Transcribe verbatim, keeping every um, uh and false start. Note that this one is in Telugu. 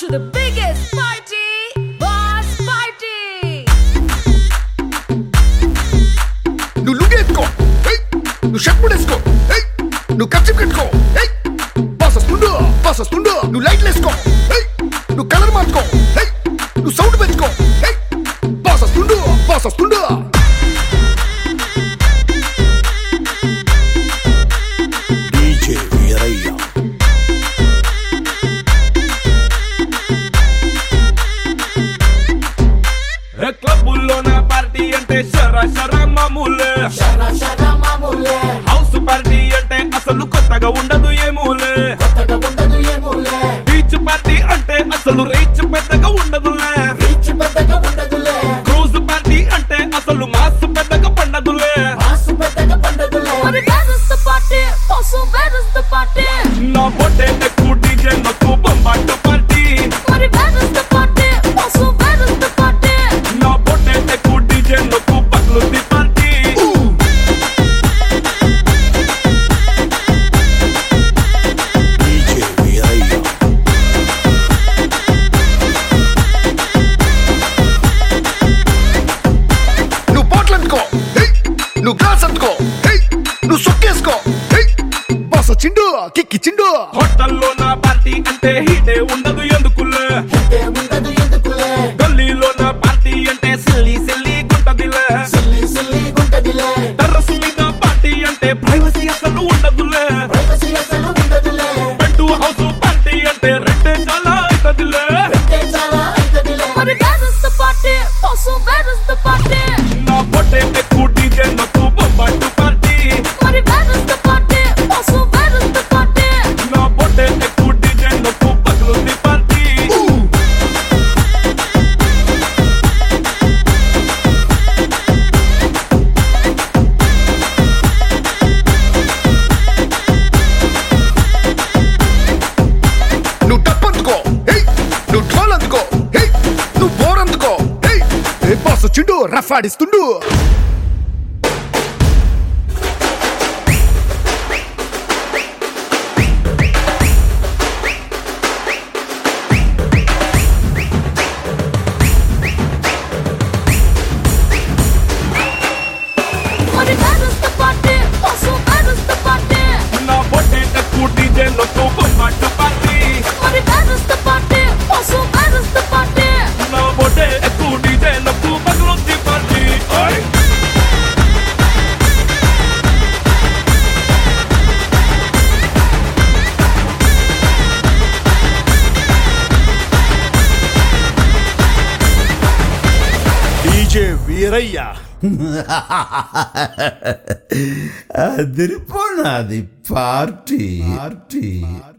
to the biggest party, Boss Party. నువ్వు లుగేసుకో, నువ్వు షర్ట్ ముడేసుకో, నువ్వు కచ్చి కట్టుకో, బాస్ వస్తుండు బాస్ వస్తుండు, నువ్వు లైట్లు వేసుకో, నువ్వు కలర్ మార్చుకో, నువ్వు సౌండ్ పెంచుకో, బాస్ వస్తుండు బాస్ వస్తుండు. డీజే వీరయ్య క్లబ్బుల్లో నా పార్టీ అంటే షరా షరా మామూలే, హౌస్ పార్టీ అంటే అసలు కొత్తగా ఉండదు ఏమూలే, బీచ్ పార్టీ అంటే అసలు రీచ్ పెద్దగా ఉండదులే, క్రూజ్ పార్టీ అంటే అసలు మాస్ పెద్దగా పండదులే. But where is the party? Also, where is the party? నా బొట్టే ఎక్కువ డీజే నొక్కు బొంబాటు party, But where is the party? Also, where is the party? నా బొట్టే ఎక్కువ డీజే నొక్కు పగ్లుది పార్టీ. డీజే వీరయ్య నువ్వు బాటిల్ అందుకో, నువ్వు గ్లాస్ అందుకో, నువ్వు సొక్కేసుకో, బాస్ వచ్చిండు కిక్కిచ్చిండు. హోటల్లో నా పార్టీ అంటే హీటే ఉండదు ఎందుకులే, గల్లీలో నా పార్టీ అంటే సిల్లి సిల్లి గుంటదిలే, టెర్రస్ మీద పార్టీ అంటే ప్రైవసీ అసలు ఉండదులే, బెడ్ హౌస్ పార్టీ అంటే రెండే చాలా అవుతదిలే. But where is the party? Also, where is the party? నా పొట్టే ఎక్కువ డీజే నొక్కు బొంబాటు party, But where is the party? Also, where is the party? నా పొట్టే ఎక్కువ డీజే నొక్కు పగ్లుది పార్టీ. నువ్వు టప్ అందుకో, నువ్వు ఢోల్ అందుకో, నువ్వు బోర్ అందుకో, బాస్ వచ్చిండు రఫ్ ఆడిస్తుండు. But where is the party? Also, where is the party? నా పొట్టే ఎక్కువ డీజే నొక్కు బొంబాటు party, But where is the party? Also, where is the party? నా పొట్టే ఎక్కువ డీజే నొక్కు పగ్లుది పార్టీ. ఓయ్ డీజే వీరయ్య అదిరిపోనాది పార్టీ పార్టీ